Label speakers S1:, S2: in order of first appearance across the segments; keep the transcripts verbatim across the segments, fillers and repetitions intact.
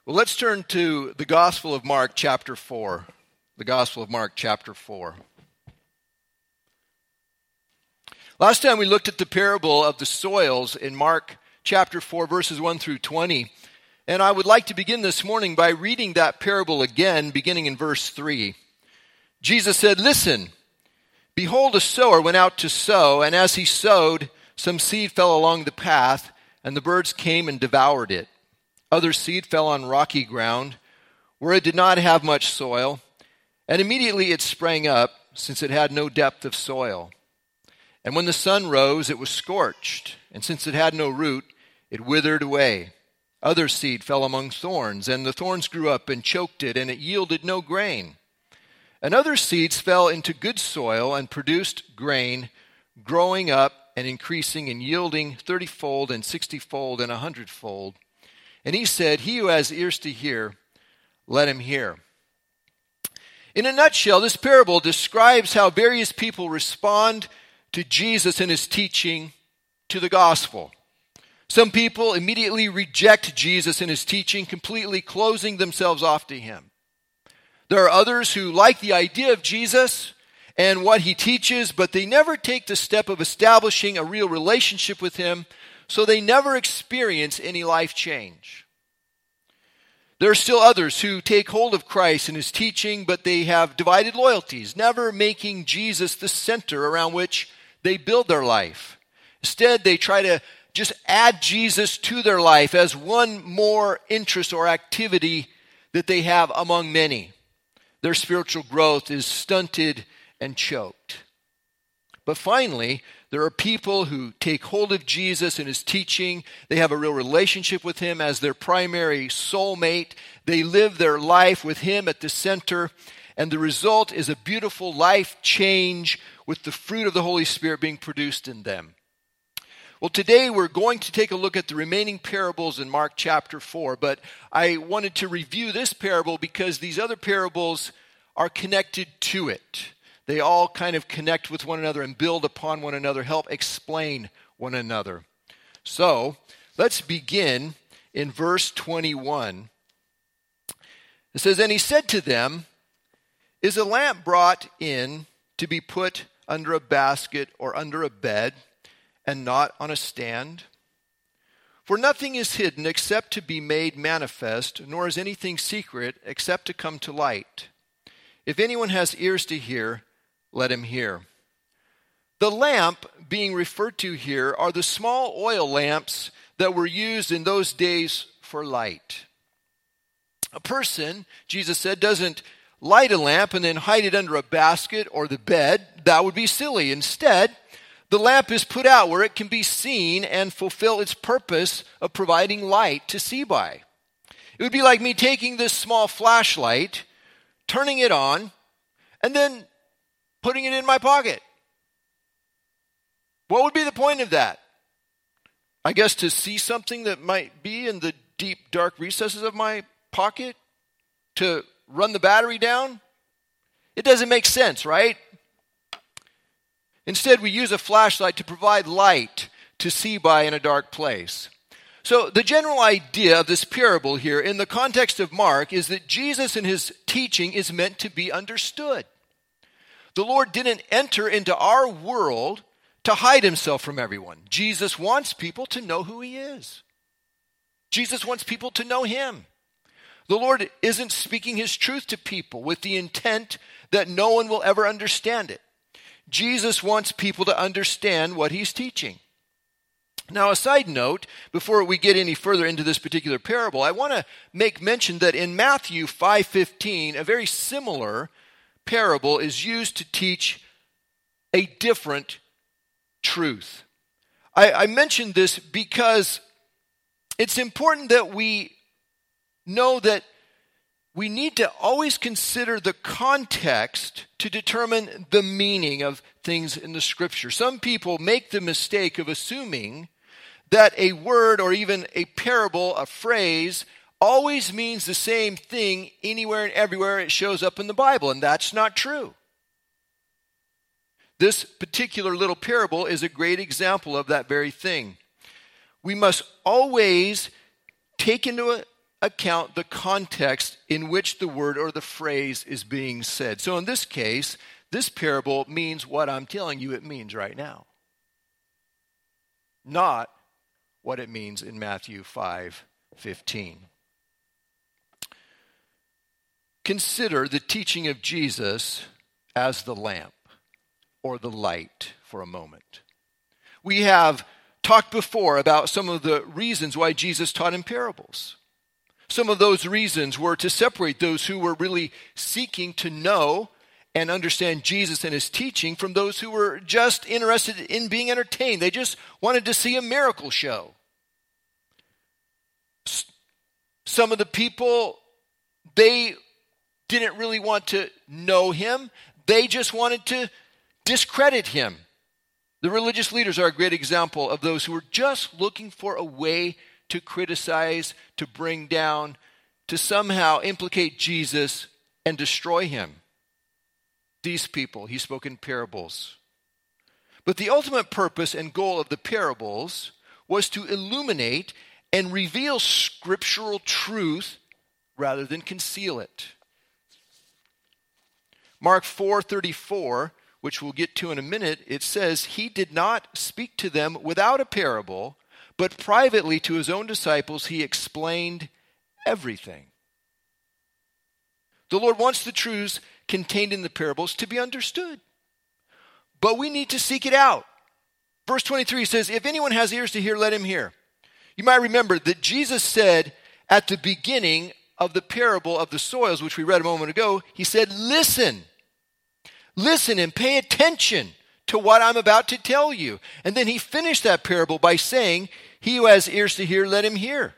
S1: Well, let's turn to the Gospel of Mark, chapter four. The Gospel of Mark, chapter four. Last time we looked at the parable of the soils in Mark chapter four, verses one through twenty. And I would like to begin this morning by reading that parable again, beginning in verse three. Jesus said, "Listen, behold, a sower went out to sow, and as he sowed, some seed fell along the path, and the birds came and devoured it. Other seed fell on rocky ground, where it did not have much soil, and immediately it sprang up, since it had no depth of soil. And when the sun rose, it was scorched, and since it had no root, it withered away. Other seed fell among thorns, and the thorns grew up and choked it, and it yielded no grain. And other seeds fell into good soil and produced grain, growing up and increasing and yielding thirty-fold and sixty-fold and a hundredfold. And he said, He who has ears to hear, let him hear." In a nutshell, this parable describes how various people respond to Jesus and his teaching, to the gospel. Some people immediately reject Jesus and his teaching, completely closing themselves off to him. There are others who like the idea of Jesus and what he teaches, but they never take the step of establishing a real relationship with him, so they never experience any life change. There are still others who take hold of Christ and his teaching, but they have divided loyalties, never making Jesus the center around which they build their life. Instead, they try to just add Jesus to their life as one more interest or activity that they have among many. Their spiritual growth is stunted and choked. But finally, there are people who take hold of Jesus and his teaching. They have a real relationship with him as their primary soulmate. They live their life with him at the center. And the result is a beautiful life change with the fruit of the Holy Spirit being produced in them. Well, today we're going to take a look at the remaining parables in Mark chapter four. But I wanted to review this parable because these other parables are connected to it. They all kind of connect with one another and build upon one another, help explain one another. So, let's begin in verse twenty-one. It says, "And he said to them, Is a lamp brought in to be put under a basket or under a bed, and not on a stand? For nothing is hidden except to be made manifest, nor is anything secret except to come to light. If anyone has ears to hear, let him hear." The lamp being referred to here are the small oil lamps that were used in those days for light. A person, Jesus said, doesn't light a lamp and then hide it under a basket or the bed. That would be silly. Instead, the lamp is put out where it can be seen and fulfill its purpose of providing light to see by. It would be like me taking this small flashlight, turning it on, and then putting it in my pocket. What would be the point of that? I guess to see something that might be in the deep, dark recesses of my pocket? To run the battery down? It doesn't make sense, right? Instead, we use a flashlight to provide light to see by in a dark place. So the general idea of this parable here in the context of Mark is that Jesus and his teaching is meant to be understood. The Lord didn't enter into our world to hide himself from everyone. Jesus wants people to know who he is. Jesus wants people to know him. The Lord isn't speaking his truth to people with the intent that no one will ever understand it. Jesus wants people to understand what he's teaching. Now, a side note, before we get any further into this particular parable, I want to make mention that in Matthew five fifteen, a very similar parable is used to teach a different truth. I, I mentioned this because it's important that we know that we need to always consider the context to determine the meaning of things in the Scripture. Some people make the mistake of assuming that a word or even a parable, a phrase, always means the same thing anywhere and everywhere it shows up in the Bible, and that's not true. This particular little parable is a great example of that very thing. We must always take into account the context in which the word or the phrase is being said. So in this case, this parable means what I'm telling you it means right now, not what it means in Matthew five fifteen. Consider the teaching of Jesus as the lamp or the light for a moment. We have talked before about some of the reasons why Jesus taught in parables. Some of those reasons were to separate those who were really seeking to know and understand Jesus and his teaching from those who were just interested in being entertained. They just wanted to see a miracle show. Some of the people, they didn't really want to know him. They just wanted to discredit him. The religious leaders are a great example of those who were just looking for a way to criticize, to bring down, to somehow implicate Jesus and destroy him. These people, he spoke in parables. But the ultimate purpose and goal of the parables was to illuminate and reveal scriptural truth rather than conceal it. Mark four thirty-four, which we'll get to in a minute, it says, he did not speak to them without a parable, but privately to his own disciples he explained everything. The Lord wants the truths contained in the parables to be understood, but we need to seek it out. Verse twenty-three says, if anyone has ears to hear, let him hear. You might remember that Jesus said at the beginning of the parable of the soils, which we read a moment ago, he said, listen, listen and pay attention to what I'm about to tell you. And then he finished that parable by saying, he who has ears to hear, let him hear.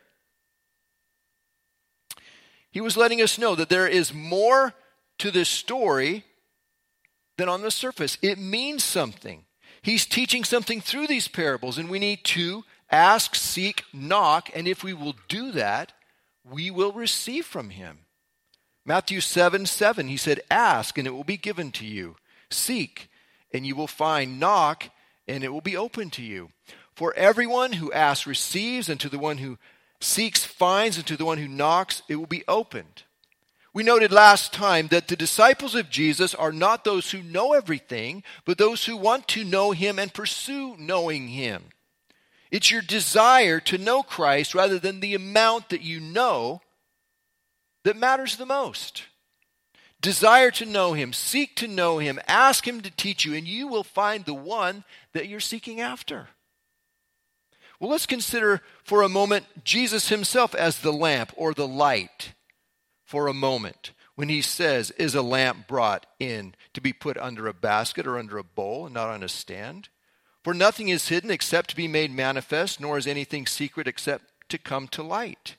S1: He was letting us know that there is more to this story than on the surface. It means something. He's teaching something through these parables, and we need to ask, seek, knock, and if we will do that, we will receive from him. Matthew seven seven, he said, ask, and it will be given to you. Seek, and you will find. Knock, and it will be open to you. For everyone who asks receives, and to the one who seeks finds, and to the one who knocks it will be opened. We noted last time that the disciples of Jesus are not those who know everything, but those who want to know him and pursue knowing him. It's your desire to know Christ rather than the amount that you know that matters the most. Desire to know him, seek to know him, ask him to teach you, and you will find the one that you're seeking after. Well, let's consider for a moment Jesus himself as the lamp or the light for a moment. When he says, is a lamp brought in to be put under a basket or under a bowl and not on a stand? For nothing is hidden except to be made manifest, nor is anything secret except to come to light.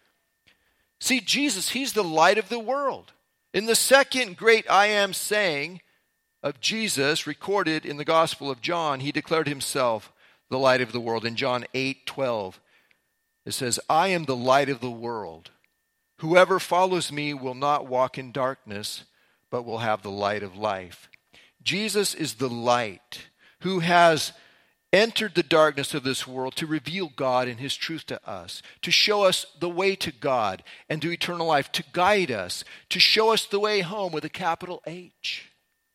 S1: See, Jesus, he's the light of the world. In the second great I am saying of Jesus recorded in the Gospel of John, he declared himself the light of the world. In John eight twelve, it says, I am the light of the world. Whoever follows me will not walk in darkness, but will have the light of life. Jesus is the light who has entered the darkness of this world to reveal God and his truth to us, to show us the way to God and to eternal life, to guide us, to show us the way home with a capital H.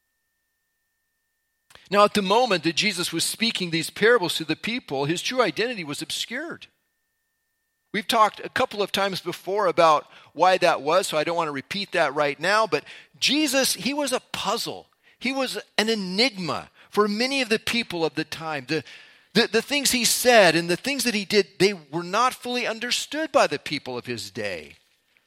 S1: Now, at the moment that Jesus was speaking these parables to the people, his true identity was obscured. We've talked a couple of times before about why that was, so I don't want to repeat that right now, but Jesus, he was a puzzle. He was an enigma for many of the people of the time. The, the, the things he said and the things that he did, they were not fully understood by the people of his day.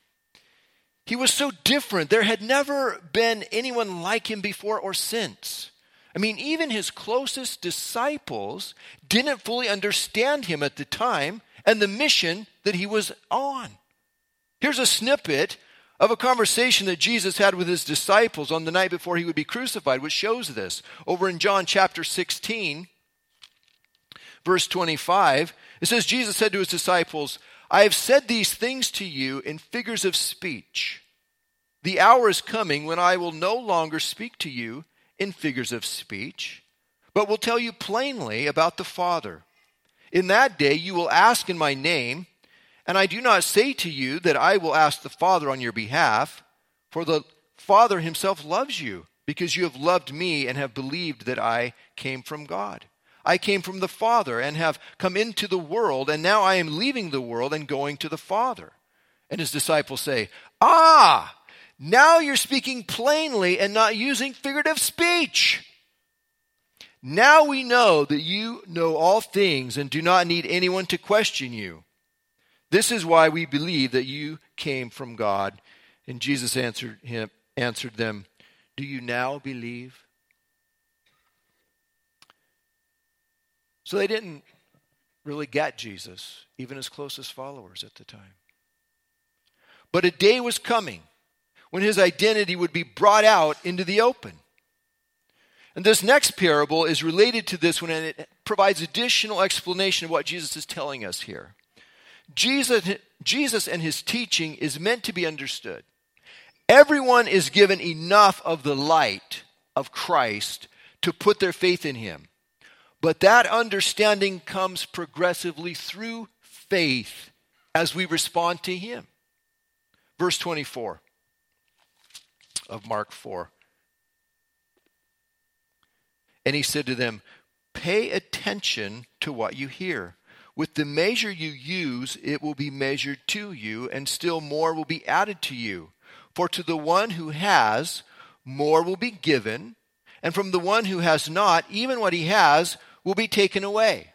S1: He was so different. There had never been anyone like him before or since. I mean, even his closest disciples didn't fully understand him at the time and the mission that he was on. Here's a snippet of a conversation that Jesus had with his disciples on the night before he would be crucified, which shows this. Over in John chapter sixteen, verse twenty-five, it says, Jesus said to his disciples, I have said these things to you in figures of speech. The hour is coming when I will no longer speak to you in figures of speech, but will tell you plainly about the Father. In that day you will ask in my name, And I do not say to you that I will ask the Father on your behalf, for the Father himself loves you, because you have loved me and have believed that I came from God. I came from the Father and have come into the world, and now I am leaving the world and going to the Father. And his disciples say, Ah, now you're speaking plainly and not using figurative speech. Now we know that you know all things and do not need anyone to question you. This is why we believe that you came from God. And Jesus answered him, answered them, Do you now believe? So they didn't really get Jesus, even his closest followers at the time. But a day was coming when his identity would be brought out into the open. And this next parable is related to this one, and it provides additional explanation of what Jesus is telling us here. Jesus, Jesus and his teaching is meant to be understood. Everyone is given enough of the light of Christ to put their faith in him. But that understanding comes progressively through faith as we respond to him. Verse twenty-four of Mark four. And he said to them, Pay attention to what you hear. With the measure you use, it will be measured to you, and still more will be added to you. For to the one who has, more will be given, and from the one who has not, even what he has will be taken away.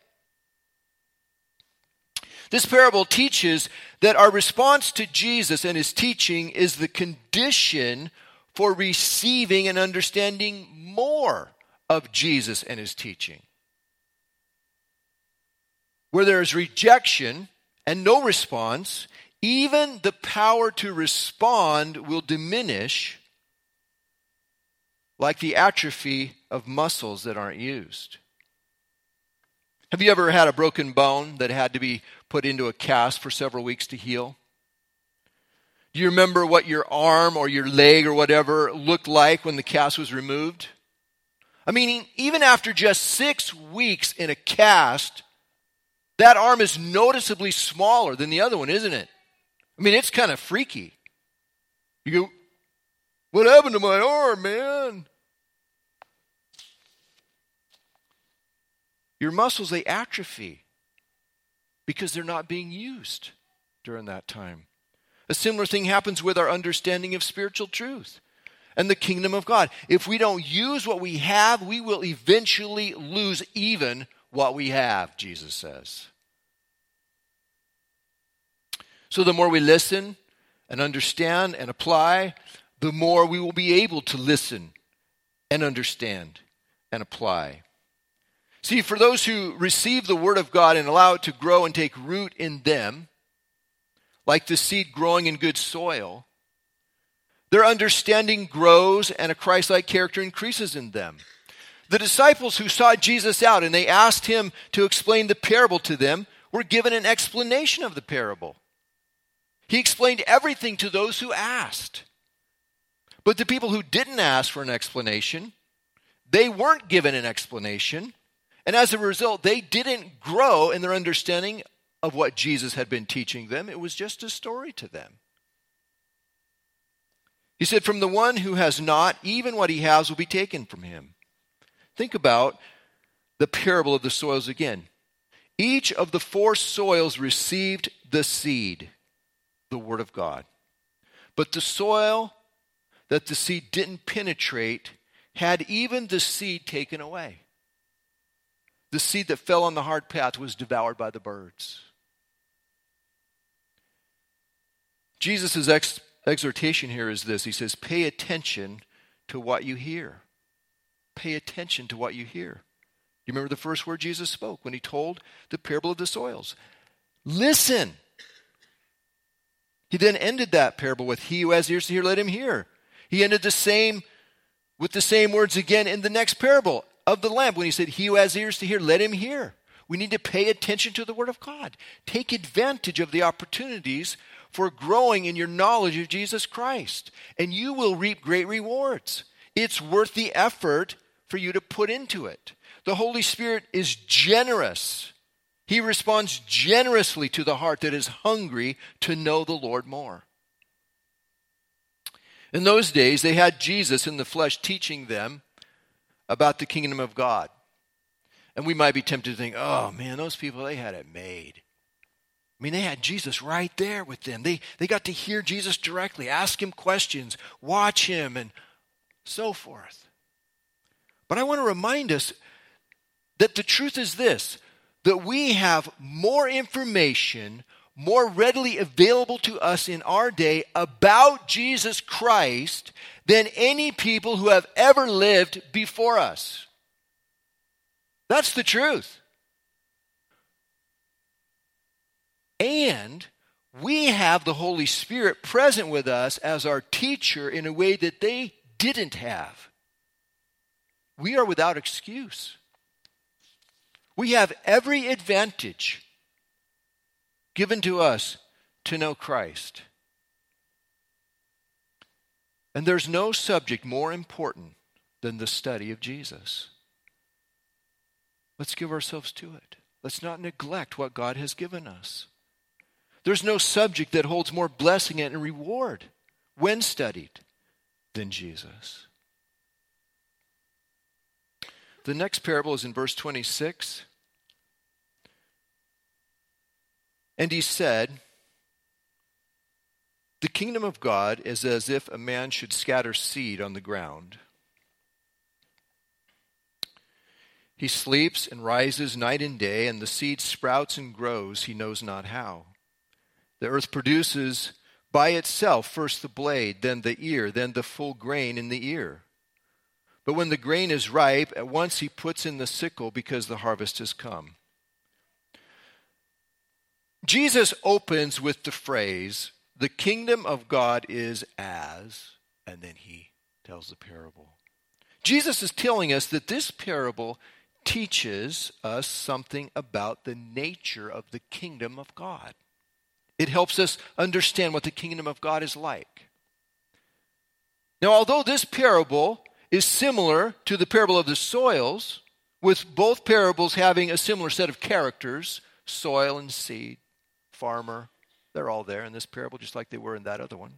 S1: This parable teaches that our response to Jesus and his teaching is the condition for receiving and understanding more of Jesus and his teaching. Where there is rejection and no response, even the power to respond will diminish, like the atrophy of muscles that aren't used. Have you ever had a broken bone that had to be put into a cast for several weeks to heal? Do you remember what your arm or your leg or whatever looked like when the cast was removed? I mean, even after just six weeks in a cast, that arm is noticeably smaller than the other one, isn't it? I mean, it's kind of freaky. You go, what happened to my arm, man? Your muscles, they atrophy because they're not being used during that time. A similar thing happens with our understanding of spiritual truth and the kingdom of God. If we don't use what we have, we will eventually lose even what we have, Jesus says. So the more we listen and understand and apply, the more we will be able to listen and understand and apply. See, for those who receive the word of God and allow it to grow and take root in them, like the seed growing in good soil, their understanding grows and a Christ-like character increases in them. The disciples who sought Jesus out and they asked him to explain the parable to them were given an explanation of the parable. He explained everything to those who asked. But the people who didn't ask for an explanation, they weren't given an explanation. And as a result, they didn't grow in their understanding of what Jesus had been teaching them. It was just a story to them. He said, from the one who has not, even what he has will be taken from him. Think about the parable of the soils again. Each of the four soils received the seed, the word of God. But the soil that the seed didn't penetrate had even the seed taken away. The seed that fell on the hard path was devoured by the birds. Jesus' ex- exhortation here is this. He says, pay attention to what you hear. Pay attention to what you hear. You remember the first word Jesus spoke when he told the parable of the soils? Listen. He then ended that parable with, he who has ears to hear, let him hear. He ended the same with the same words again in the next parable of the lamp when he said, he who has ears to hear, let him hear. We need to pay attention to the word of God. Take advantage of the opportunities for growing in your knowledge of Jesus Christ, and you will reap great rewards. It's worth the effort for you to put into it. The Holy Spirit is generous He responds generously to the heart that is hungry to know the Lord more. In those days, they had Jesus in the flesh teaching them about the kingdom of God. And we might be tempted to think, oh man, those people, they had it made. I mean, they had Jesus right there with them. They, they got to hear Jesus directly, ask him questions, watch him, and so forth. But I want to remind us that the truth is this, that we have more information more readily available to us in our day about Jesus Christ than any people who have ever lived before us. That's the truth. And we have the Holy Spirit present with us as our teacher in a way that they didn't have. We are without excuse. We have every advantage given to us to know Christ. And there's no subject more important than the study of Jesus. Let's give ourselves to it. Let's not neglect what God has given us. There's no subject that holds more blessing and reward when studied than Jesus. The next parable is in verse twenty-six. And he said, the kingdom of God is as if a man should scatter seed on the ground. He sleeps and rises night and day, and the seed sprouts and grows, he knows not how. The earth produces by itself first the blade, then the ear, then the full grain in the ear. But when the grain is ripe, at once he puts in the sickle because the harvest has come. Jesus opens with the phrase, the kingdom of God is as, and then he tells the parable. Jesus is telling us that this parable teaches us something about the nature of the kingdom of God. It helps us understand what the kingdom of God is like. Now, although this parable is similar to the parable of the soils, with both parables having a similar set of characters, soil and seed, farmer, they're all there in this parable just like they were in that other one.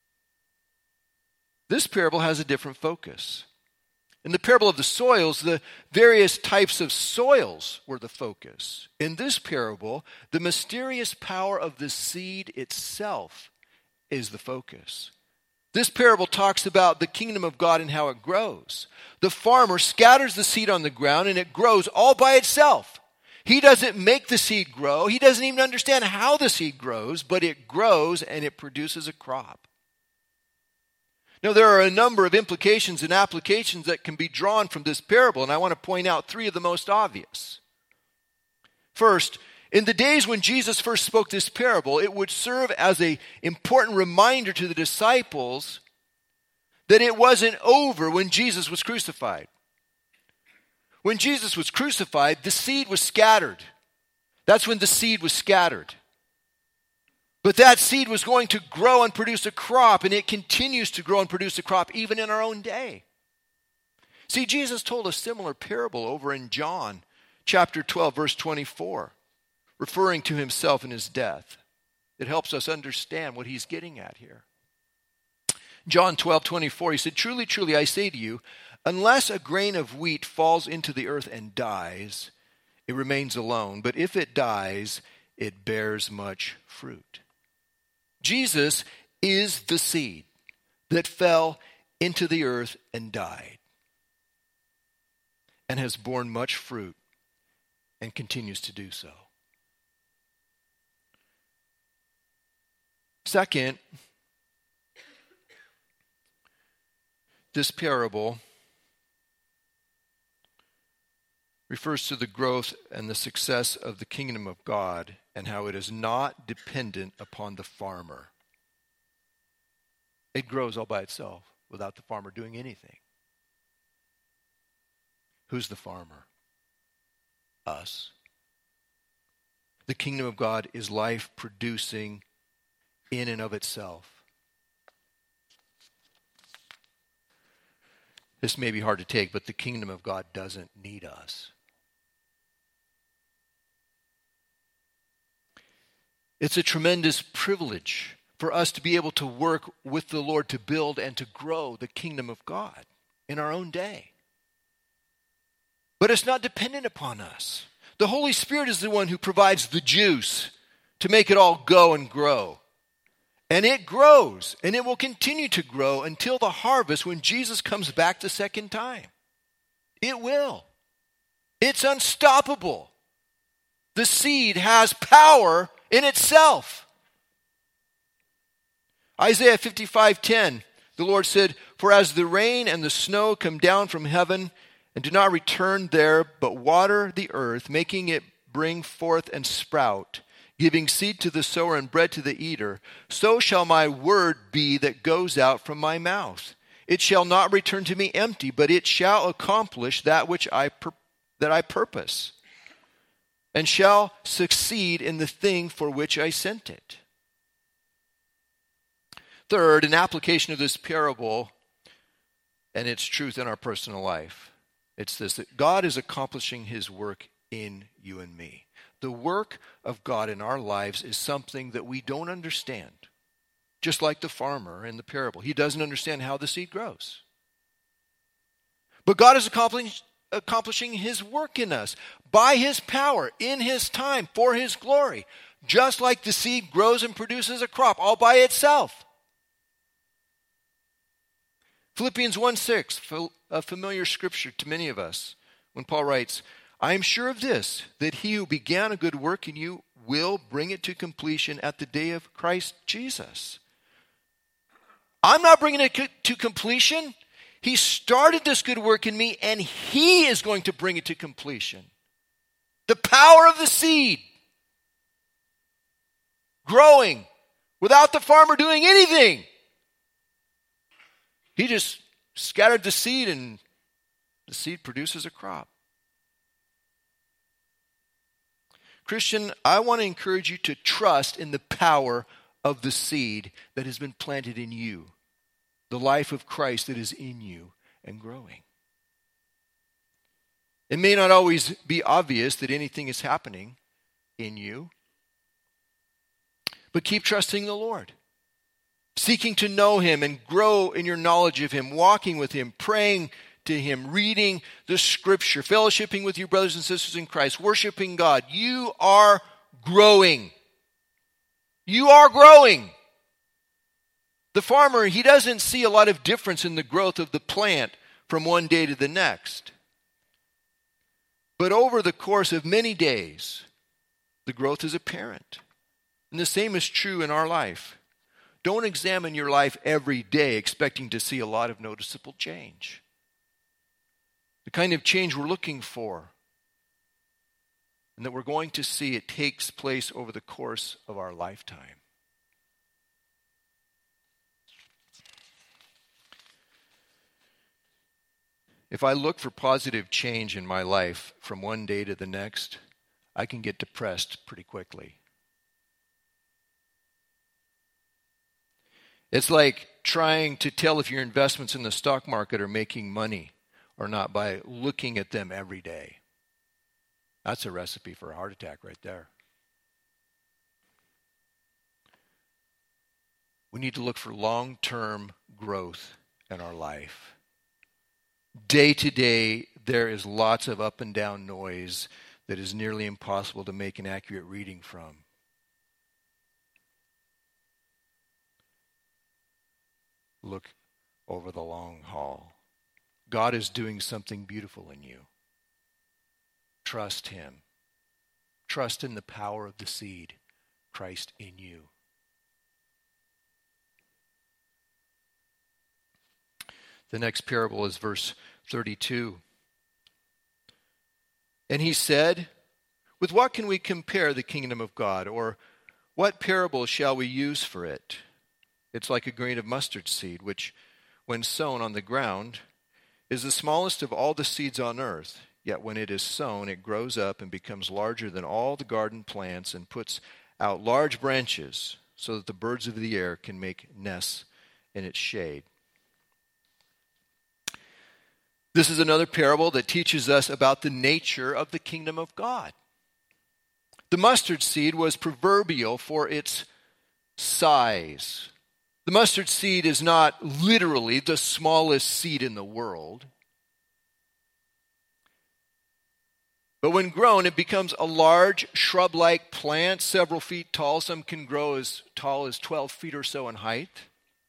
S1: This parable has a different focus. In the parable of the soils, the various types of soils were the focus. In this parable, the mysterious power of the seed itself is the focus. This parable talks about the kingdom of God and how it grows. The farmer scatters the seed on the ground and it grows all by itself. He doesn't make the seed grow. He doesn't even understand how the seed grows, but it grows and it produces a crop. Now, there are a number of implications and applications that can be drawn from this parable, and I want to point out three of the most obvious. First, in the days when Jesus first spoke this parable, it would serve as an important reminder to the disciples that it wasn't over when Jesus was crucified. When Jesus was crucified, the seed was scattered. That's when the seed was scattered. But that seed was going to grow and produce a crop, and it continues to grow and produce a crop even in our own day. See, Jesus told a similar parable over in John chapter twelve, verse twenty-four. Referring to himself and his death. It helps us understand what he's getting at here. John twelve, twenty-four, he said, truly, truly, I say to you, unless a grain of wheat falls into the earth and dies, it remains alone. But if it dies, it bears much fruit. Jesus is the seed that fell into the earth and died, and has borne much fruit and continues to do so. Second, this parable refers to the growth and the success of the kingdom of God and how it is not dependent upon the farmer. It grows all by itself without the farmer doing anything. Who's the farmer? Us. The kingdom of God is life producing in and of itself. This may be hard to take, but the kingdom of God doesn't need us. It's a tremendous privilege for us to be able to work with the Lord to build and to grow the kingdom of God in our own day. But it's not dependent upon us. The Holy Spirit is the one who provides the juice to make it all go and grow. And it grows, and it will continue to grow until the harvest when Jesus comes back the second time. It will. It's unstoppable. The seed has power in itself. Isaiah fifty-five ten, the Lord said, "For as the rain and the snow come down from heaven and do not return there, but water the earth, making it bring forth and sprout, giving seed to the sower and bread to the eater, so shall my word be that goes out from my mouth. It shall not return to me empty, but it shall accomplish that which I pur- that I purpose, and shall succeed in the thing for which I sent it." Third, an application of this parable and its truth in our personal life. It's this, that God is accomplishing his work in you and me. The work of God in our lives is something that we don't understand. Just like the farmer in the parable. He doesn't understand how the seed grows. But God is accomplishing, accomplishing his work in us by his power, in his time, for his glory. Just like the seed grows and produces a crop all by itself. Philippians one six, a familiar scripture to many of us, when Paul writes, "I am sure of this, that he who began a good work in you will bring it to completion at the day of Christ Jesus." I'm not bringing it to completion. He started this good work in me, and he is going to bring it to completion. The power of the seed growing without the farmer doing anything. He just scattered the seed, and the seed produces a crop. Christian, I want to encourage you to trust in the power of the seed that has been planted in you, the life of Christ that is in you and growing. It may not always be obvious that anything is happening in you, but keep trusting the Lord. Seeking to know him and grow in your knowledge of him, walking with him, praying to him, reading the scripture, fellowshipping with your brothers and sisters in Christ, worshiping God. You are growing. You are growing. The farmer, he doesn't see a lot of difference in the growth of the plant from one day to the next. But over the course of many days, the growth is apparent. And the same is true in our life. Don't examine your life every day expecting to see a lot of noticeable change. The kind of change we're looking for and that we're going to see, it takes place over the course of our lifetime. If I look for positive change in my life from one day to the next, I can get depressed pretty quickly. It's like trying to tell if your investments in the stock market are making money or not by looking at them every day. That's a recipe for a heart attack right there. We need to look for long-term growth in our life. Day to day, there is lots of up and down noise that is nearly impossible to make an accurate reading from. Look over the long haul. God is doing something beautiful in you. Trust him. Trust in the power of the seed, Christ in you. The next parable is verse thirty-two. And he said, "With what can we compare the kingdom of God? Or what parable shall we use for it? It's like a grain of mustard seed, which, when sown on the ground, is the smallest of all the seeds on earth. Yet when it is sown, it grows up and becomes larger than all the garden plants and puts out large branches so that the birds of the air can make nests in its shade." This is another parable that teaches us about the nature of the kingdom of God. The mustard seed was proverbial for its size. The mustard seed is not literally the smallest seed in the world. But when grown, it becomes a large shrub-like plant, several feet tall. Some can grow as tall as twelve feet or so in height,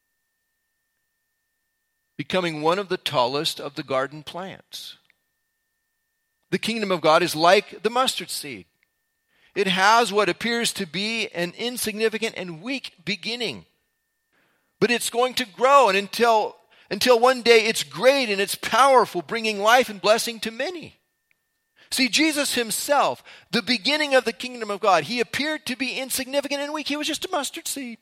S1: becoming one of the tallest of the garden plants. The kingdom of God is like the mustard seed. It has what appears to be an insignificant and weak beginning. But it's going to grow, and until, until one day it's great and it's powerful, bringing life and blessing to many. See, Jesus himself, the beginning of the kingdom of God, he appeared to be insignificant and weak. He was just a mustard seed.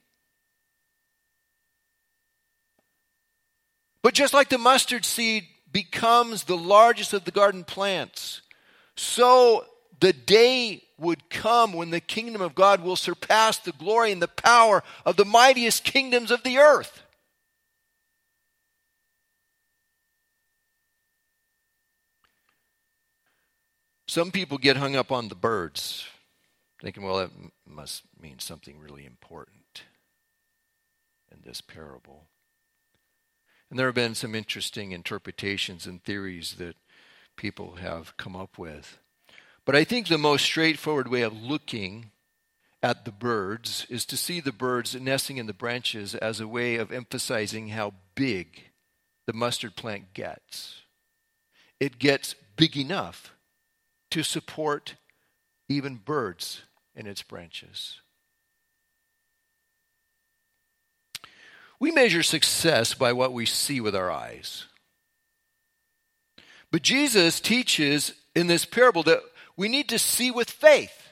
S1: But just like the mustard seed becomes the largest of the garden plants, so the day would come when the kingdom of God will surpass the glory and the power of the mightiest kingdoms of the earth. Some people get hung up on the birds, thinking, well, that must mean something really important in this parable. And there have been some interesting interpretations and theories that people have come up with. But I think the most straightforward way of looking at the birds is to see the birds nesting in the branches as a way of emphasizing how big the mustard plant gets. It gets big enough to support even birds in its branches. We measure success by what we see with our eyes. But Jesus teaches in this parable that we need to see with faith.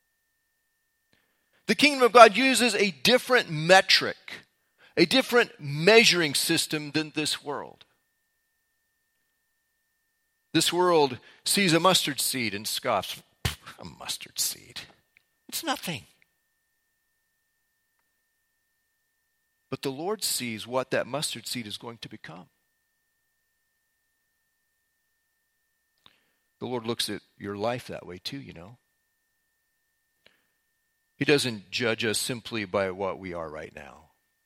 S1: The kingdom of God uses a different metric, a different measuring system than this world. This world sees a mustard seed and scoffs. A mustard seed. It's nothing. But the Lord sees what that mustard seed is going to become. The Lord looks at your life that way too, you know. He doesn't judge us simply by what we are right now.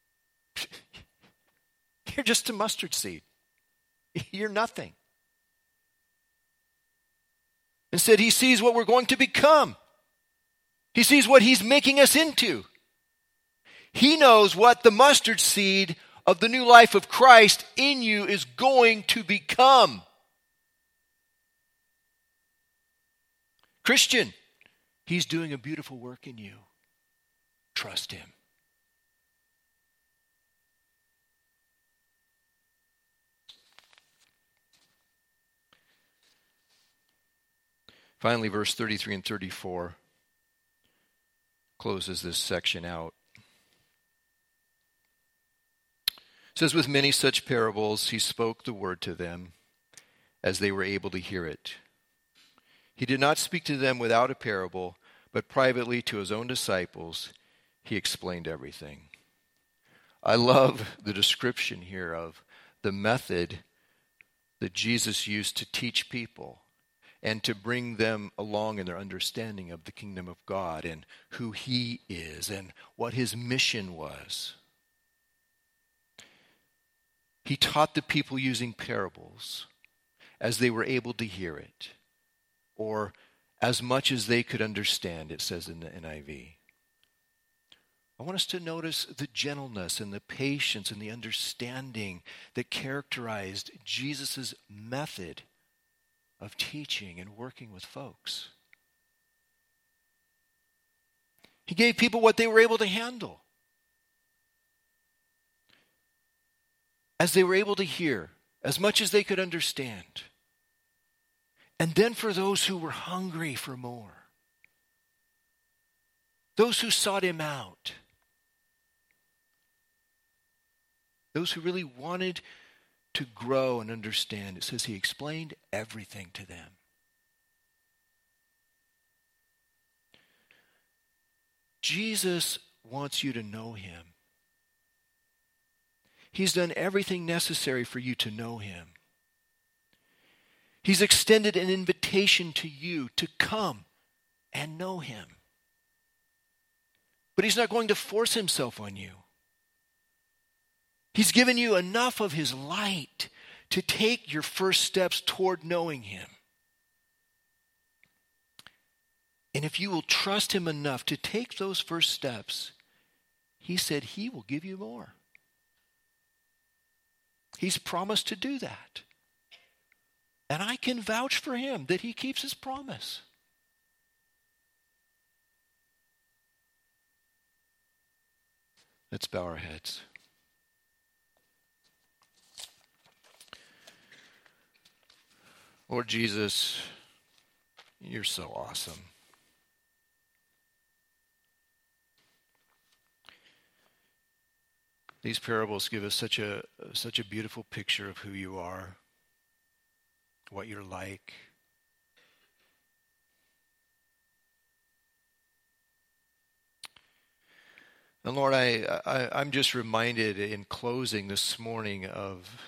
S1: You're just a mustard seed. You're nothing. Instead, he sees what we're going to become. He sees what he's making us into. He knows what the mustard seed of the new life of Christ in you is going to become. Christian, he's doing a beautiful work in you. Trust him. Finally, verse thirty-three and thirty-four closes this section out. It says, with many such parables, he spoke the word to them as they were able to hear it. He did not speak to them without a parable, but privately to his own disciples, he explained everything. I love the description here of the method that Jesus used to teach people and to bring them along in their understanding of the kingdom of God and who he is and what his mission was. He taught the people using parables as they were able to hear it, or as much as they could understand, it says in the N I V. I want us to notice the gentleness and the patience and the understanding that characterized Jesus' method of teaching and working with folks. He gave people what they were able to handle, as they were able to hear, as much as they could understand. And then for those who were hungry for more, those who sought him out, those who really wanted to grow and understand, it says he explained everything to them. Jesus wants you to know him. He's done everything necessary for you to know him. He's extended an invitation to you to come and know him. But he's not going to force himself on you. He's given you enough of his light to take your first steps toward knowing him. And if you will trust him enough to take those first steps, he said he will give you more. He's promised to do that. And I can vouch for him that he keeps his promise. Let's bow our heads. Lord Jesus, you're so awesome. These parables give us such a such a beautiful picture of who you are, what you're like. And Lord, I, I, I'm just reminded in closing this morning of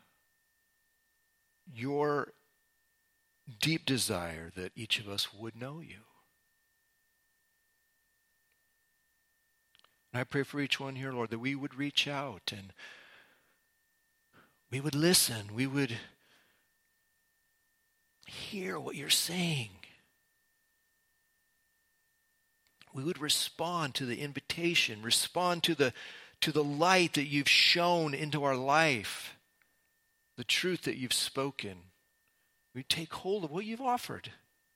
S1: your deep desire that each of us would know you. And I pray for each one here, Lord, that we would reach out and we would listen. We would hear what you're saying. We would respond to the invitation, respond to the, to the light that you've shown into our life, the truth that you've spoken. We take hold of what you've offered.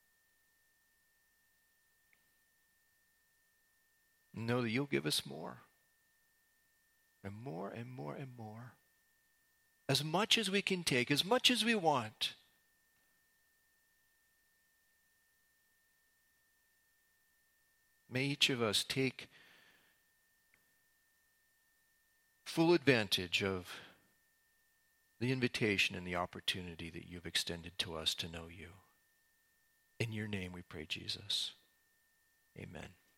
S1: And know that you'll give us more. And more and more and more. As much as we can take, as much as we want. May each of us take full advantage of the invitation and the opportunity that you've extended to us to know you. In your name we pray, Jesus. Amen.